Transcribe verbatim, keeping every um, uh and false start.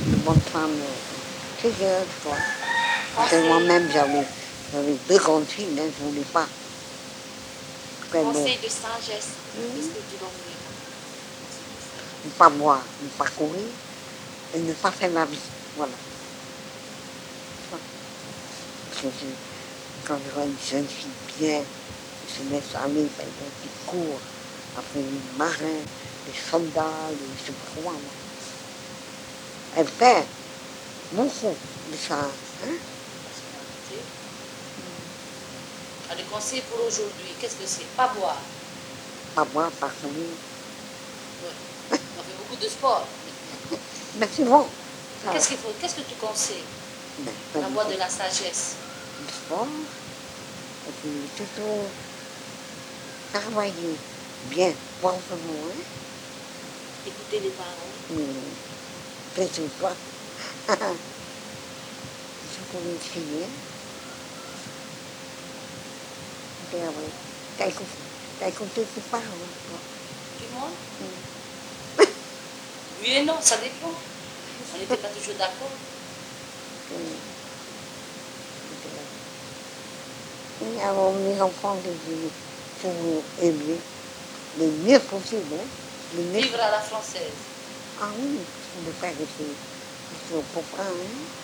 de bonnes femmes. C'est que, toi. Parce que moi-même, j'avais, j'avais deux grandes filles, hein, je ne voulais pas. Conseil bon. De sagesse, mmh. Qu'est-ce que tu donnerais? Ne pas boire, ne pas courir et ne pas faire la vie. Voilà. Parce que je, quand je vois une jeune fille bien, qui se laisse aller, qui court après les marins, les soldats, les je sais pas quoi, moi. Elle fait beaucoup de ça. Hein? Le conseil pour aujourd'hui, qu'est-ce que c'est? Pas boire. Pas boire, pas courir. Oui. On fait beaucoup de sport. Mais c'est bon. Qu'est-ce qu'il faut? Qu'est-ce que tu conseilles? Ben, la voie de la sagesse. Le sport. Et puis surtout travailler bien, proprement. Hein? Écouter les parents. Oui. Fais tout toi. Il faut qu'on les crier. T'as écouté, t'as écouté tes parents, toi. Du moins? Mm. Oui et non, ça dépend. On n'était pas toujours d'accord. Et alors, mes enfants, il faut aimer le mieux possible. Hein? Le mieux. Vivre à la française. Ah oui, il faut le faire aussi. Il faut comprendre. Hein?